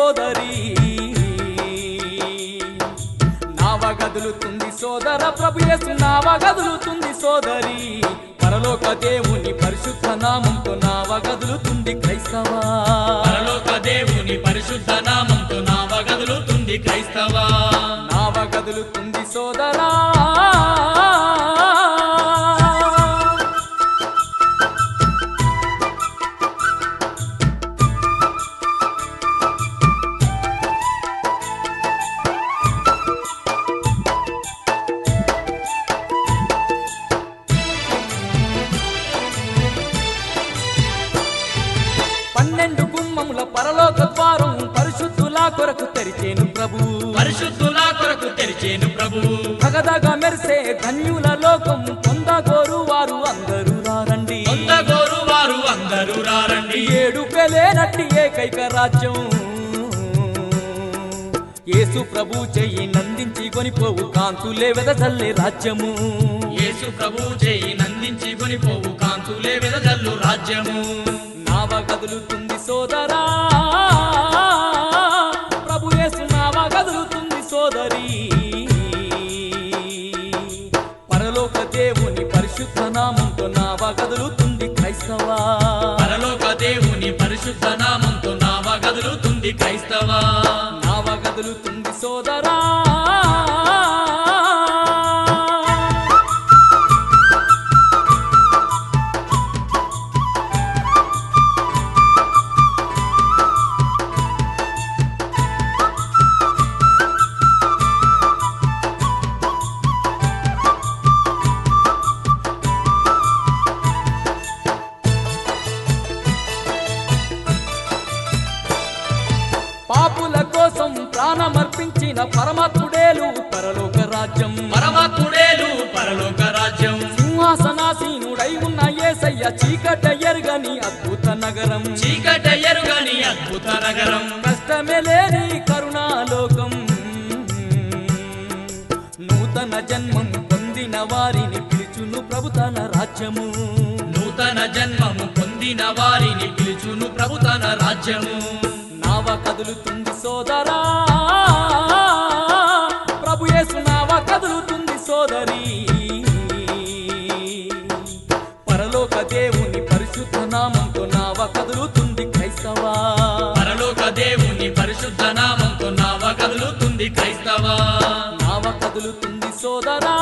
సోదరి నావ కదులుతుంది సోదర ప్రభు యేసు నావ కదులుతుంది సోదరి పరలోక దేవుని పరిశుద్ధ నామంతో నావ కదులుతుంది క్రైస్తవా పరలోక దేవుని పరిశుద్ధ నామంతో నావ కదులుతుంది క్రైస్తవా నావ కదులుతుంది సోదరా పన్నెండు గుమ్మముల పరలోక ద్వారం పరిశుద్ధుల కొరకు తెరిచేను ప్రభు పరిశుద్ధుల కొరకు తెరిచేను ప్రభు భగదగ మెరిసే ధన్యుల లోకం పొందగోరు వారు అందరూ రారండి పొందగోరు వారు అందరూ రారండి ఏడు పెలేనట్టి ఏకైక రాజ్యం యేసు ప్రభు చెయ్యి నందించి కొనిపోవు కాంతులే వెదజల్లే రాజ్యము యేసు ప్రభు చేయి నందించి కొనిపోవు కాంతులే వెదజల్లు రాజ్యము నావ కదులుతుంది సోదరా ప్రభు యేసు నావ కదులుతుంది సోదరి పరలోక దేవుని పరిశుద్ధ నామంతో నావ కదులుతుంది క్రైస్తవా పరలోక దేవుని పరిశుద్ధ నామంతో నావ కదులుతుంది క్రైస్తవా నావ కదులుతుంది సోదరా పాపుల కోసం ప్రాణమర్పించిన పరమాత్ముడేలు పరలోక రాజ్యం పరమాత్ముడేలు పరలోక రాజ్యం సింహాసనాసీనుడై ఉన్న యేసయ్య చీకట ఎరుగని అద్భుత నగరం చీకట ఎరుగని అద్భుత నగరం కష్టమే లేని కరుణాలోకం నూతన జన్మం పొందిన వారిని పిలుచును ప్రభు తన రాజ్యము నూతన జన్మము పొందిన వారిని పిలుచును ప్రభు తన రాజ్యము నావ కదులుతుంది సోదరా ప్రభు యేసు నావ కదులుతుంది సోదరి పరలోక దేవుని పరిశుద్ధ నామంతో నావ కదులుతుంది క్రైస్తవా పరలోక దేవుని పరిశుద్ధ నామంతో నావ కదులుతుంది క్రైస్తవా నావ కదులుతుంది సోదరా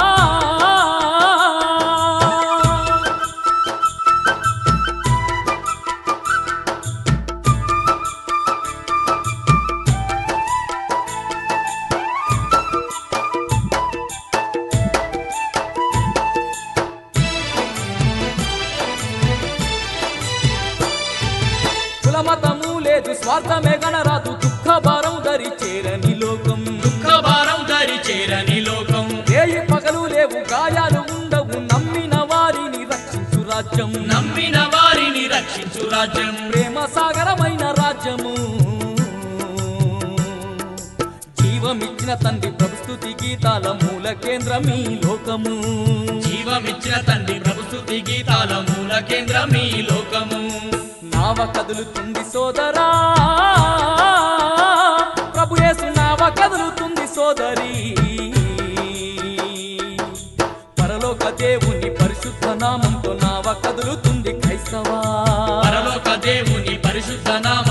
కులమతము లేదు స్వార్థమే గణరాదు దుఃఖ భారం దరి చేరని లోకం దుఃఖ భారం దరి చేరని లోకం ఏయి పగలు లేవు గాయాలు ఉండవు నమ్మిన వారిని రక్షించు రాజ్యం నమ్మిన వారిని రక్షించు రాజ్యం ప్రేమ సాగరమైన రాజ్యము జీవమిచ్చిన తండ్రి ప్రభుస్తుతి గీతాల మూల కేంద్రం ఈ లోకము జీవమిచ్చిన తండ్రి ప్రభుస్తుతి గీతాల మూల కేంద్రం ఈ లోకము నావ కదులుతుంది సోదరా ప్రభు యేసు నావ కదులుతుంది సోదరి పరలోక దేవుని పరిశుద్ధ నామంతో నావ కదులుతుంది క్రైస్తవా పరలోక దేవుని పరిశుద్ధ నామ